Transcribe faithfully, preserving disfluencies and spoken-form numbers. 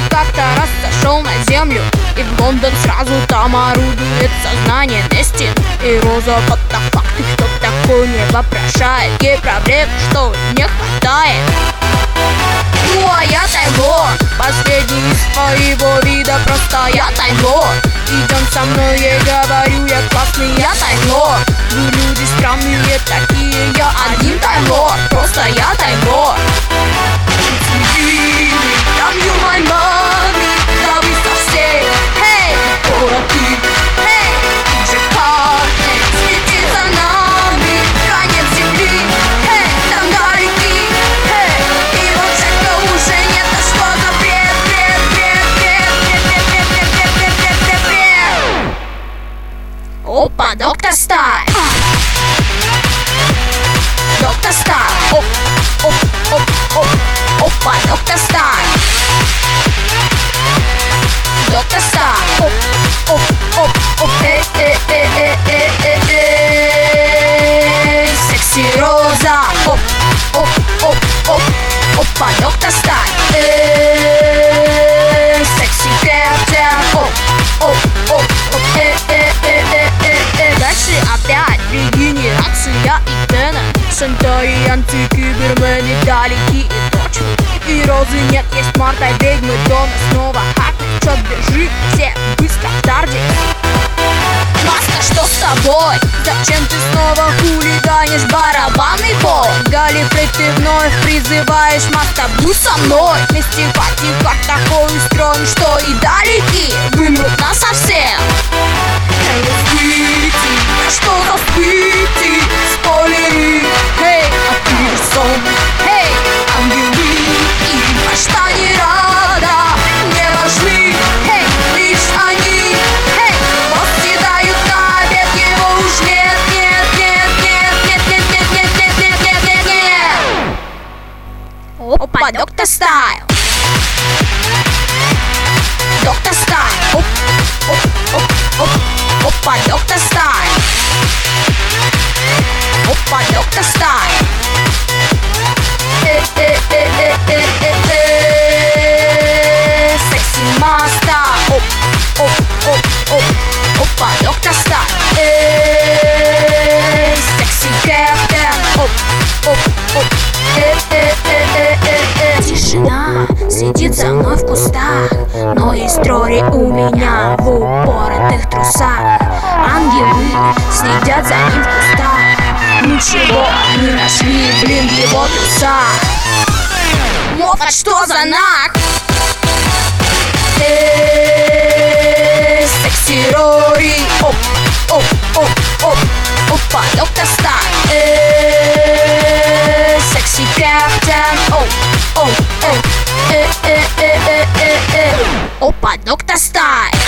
как-то раз сошел на землю, и в Лондон сразу там орудует сознание Нести. И Роза what ты кто такой не вопрошает, ей проблем что не хватает. Ну а я таймлорд, последний из своего вида, просто я таймлорд. Идем со мной, я говорю, я классный, я таймлорд. Вы люди странные такие, я один таймлорд, просто я таймлорд. Там you my mommy, да вы совсем, hey, город ты, hey, ты же парень, следи за нами, конец земли, hey, там далеки, hey, и вот это уже нет, а что за бред, бред, бред, бред, бред, бред, бред, бред, бред, бред, бред, бред. Опа, доктор Стайл, доктор Стайл, оп, оп, оп, оп, опа, доктор Стайл. Доктор Стайл, оп, оп, оп, оп, э, э, э, э, э, э, э, секси Роза, оп, оп, оп, оп, опа, доктор Стайл, э, секси Кэптен, оп, оп, оп, оп, э, э, э, э, э, э. Дальше опять регенерация и Дэна, Сентай, антикибермены далеки и точно. И Розы нет, есть Марта, ведьмы, Дона, снова хак. Чё бежит, все быстро в тарде. Маска, что с тобой? Зачем ты снова хулиганишь барабанный бой? Галифрей, ты вновь призываешь, Маска, будь со мной. Вместе как такой устроен, что и далеки вымрут насовсем. А что за спити? Спойлеры, эй, а ты сон, эй, ангелы, и во что не рада, не важны, эй, лишь они, эй, гости дают обед, его уж нет, нет, нет, нет, нет, нет, нет, нет, нет, нет, нет, нет, нет. Опа, доктор Стайл, доктор Стайл, оп, оп, оп, оп, опа, доктор Стайл, опа, доктор Стайл, э, э, э, э, э, э, э, секси Маста, оп, оп, оп, оп, опа, доктор Стайл, э, секси Кэптен, оп, оп, оп, э, э, э, э, э, э. Тишина сидит за мной в кустах, но истории у меня в упоротых трусах. Ангелы следят за ним в кустах, ничего не нашли, блин, в его трусах. Вот что за нах? Эээ, секси Рори, оп, оп, оп, оп, опа, доктор Стайл, эээ, секси Кэптен, оп, оп, оп, э, э, э, э, э, э, опа, доктор Стайл.